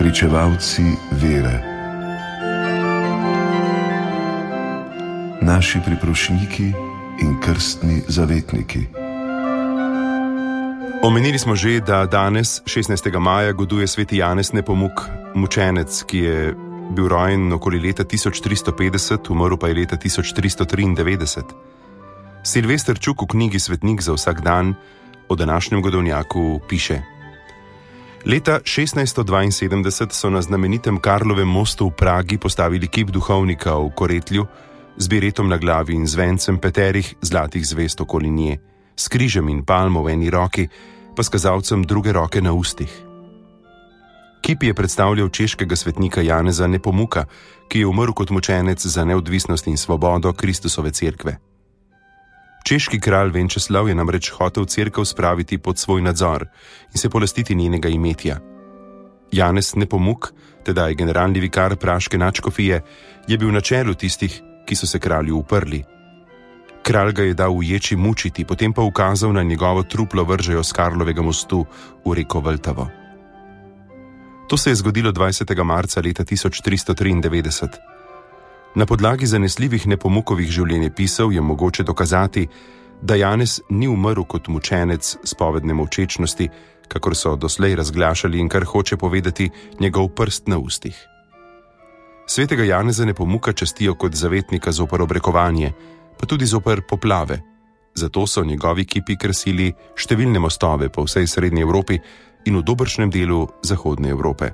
Pričevalci vere. Naši priprošniki in krstni zavetniki. Omenili smo že, da danes, 16. maja, goduje sveti Janez Nepomuk, mučenec, ki je bil rojen okoli leta 1350, umrl pa je leta 1393. Silvester Čuk v knjigi Svetnik za vsak dan o današnjem godovnjaku piše: Leta 1672 so na znamenitem Karlovem mostu v Pragi postavili kip duhovnika v koretlju z biretom na glavi in z vencem peterih zlatih zvest okoli nje, s križem in palmo v eni roki, pa s kazalcem druge roke na ustih. Kip je predstavljal češkega svetnika Janeza Nepomuka, ki je umrl kot mučenec za neodvisnost in svobodo Kristusove cerkve. Češki kralj Venčeslav je namreč hotel cerkev spraviti pod svoj nadzor in se polastiti njenega imetja. Janez Nepomuk, tedaj generalni vikar praške nadškofije, je bil na čelu tistih, ki so se kralju uprli. Kralj ga je dal uječi mučiti, potem pa ukazal, na njegovo truplo vržejo s Karlovega mostu v reko Vltavo. To se je zgodilo 20. marca leta 1393. Na podlagi zanesljivih Nepomukovih življenjepisov je mogoče dokazati, da Janez ni umrl kot mučenec spovedne molčečnosti, kakor so doslej razglašali in kar hoče povedati njegov prst na ustih. Svetega Janeza Nepomuka častijo kot zavetnika zoper obrekovanje, pa tudi zoper poplave. Zato so njegovi kipi krasili številne mostove po vsej Srednji Evropi in v dobršnem delu Zahodne Evrope.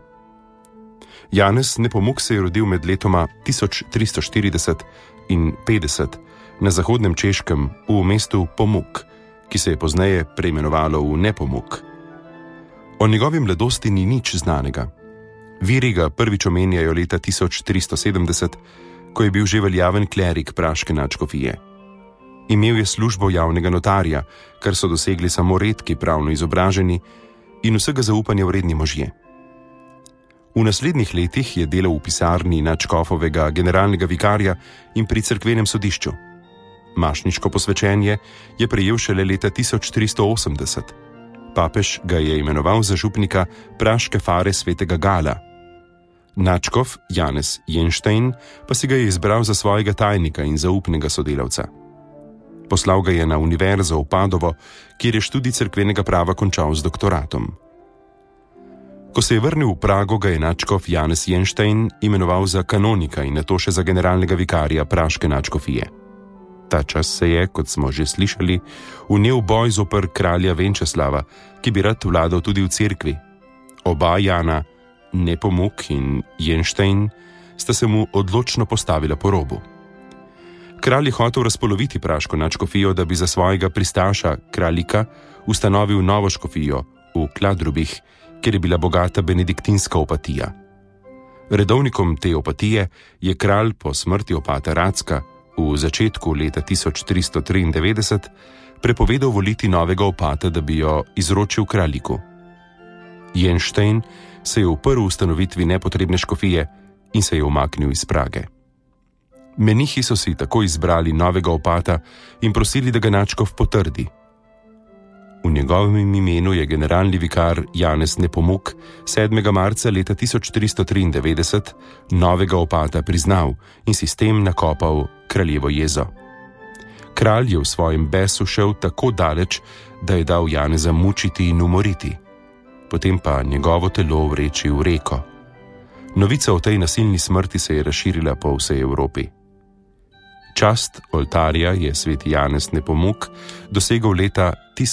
Janez Nepomuk se je rodil med letoma 1340 in 50 na zahodnem Češkem v mestu Pomuk, ki se je pozneje preimenovalo v Nepomuk. O njegovi mladosti ni nič znanega. Viri ga prvič omenjajo leta 1370, ko je bil že veljaven klerik praške nadškofije. Imel je službo javnega notarja, kar so dosegli samo redki pravno izobraženi in vsega zaupanja vredni možje. V naslednjih letih je delal v pisarni nadškofovega generalnega vikarja in pri cerkvenem sodišču. Mašniško posvečenje je prejel šele leta 1380. Papež ga je imenoval za župnika praške fare svetega Gala. Nadškof Janez Jenštein pa si ga je izbral za svojega tajnika in zaupnega sodelavca. Poslal ga je na univerzo v Padovo, kjer je študij cerkvenega prava končal z doktoratom. Ko se je vrnil v Prago, ga je nadškof Janez Jenštein imenoval za kanonika in nato še za generalnega vikarja praške nadškofije. Ta čas se je, kot smo že slišali, vnel boj zoper kralja Venčeslava, ki bi rad vladal tudi v cerkvi. Oba Jana, Nepomuk in Jenštein, sta se mu odločno postavila po robu. Kralj je hotel razpoloviti praško nadškofijo, da bi za svojega pristaša, kralika, ustanovil novo škofijo v Kladrubih, kjer je bila bogata benediktinska opatija. Redovnikom te opatije je kralj po smrti opata Racka v začetku leta 1393 prepovedal voliti novega opata, da bi jo izročil kraljiku. Jenštein se je uprl ustanovitvi nepotrebne škofije in se je umaknil iz Prage. Menihi so si tako izbrali novega opata in prosili, da ga nadškof potrdi. V njegovem imenu je generalni vikar Janez Nepomuk 7. marca leta 1393 novega opata priznal in si s tem nakopal kraljevo jezo. Kralj je v svojem besu šel tako daleč, da je dal Janeza mučiti in umoriti, potem pa njegovo telo vreči v reko. Novica o tej nasilni smrti se je razširila po vsej Evropi. Čast oltarja je sveti Janez Nepomuk dosegel leta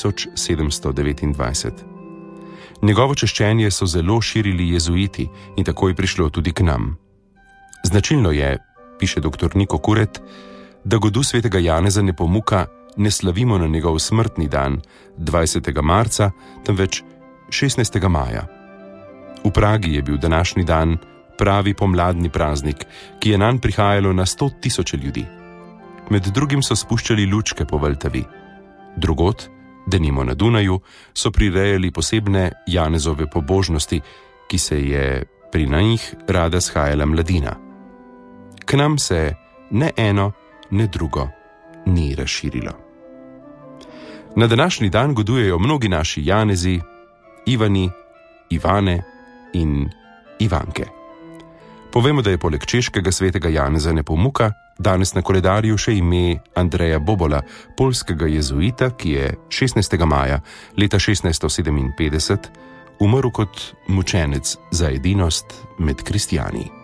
1729. Njegovo češčenje so zelo širili jezuiti in tako je prišlo tudi k nam. Značilno je, piše dr. Niko Kuret, da godu svetega Janeza Nepomuka ne slavimo na njegov smrtni dan 20. marca, temveč 16. maja. V Pragi je bil današnji dan pravi pomladni praznik, ki je nanj prihajalo na 100.000 ljudi. Med drugim so spuščali lučke po Vltavi. Drugod, denimo na Dunaju, so prirejali posebne Janezove pobožnosti, ki se je pri njih rada shajala mladina. K nam se ne eno, ne drugo ni razširilo. Na današnji dan godujejo mnogi naši Janezi, Ivani, Ivane in Ivanke. Povemo, da je poleg češkega svetega Janeza Nepomuka danes na koledarju še ime Andreja Bobola, poljskega jezuita, ki je 16. maja leta 1657 umrl kot mučenec za edinost med kristjani.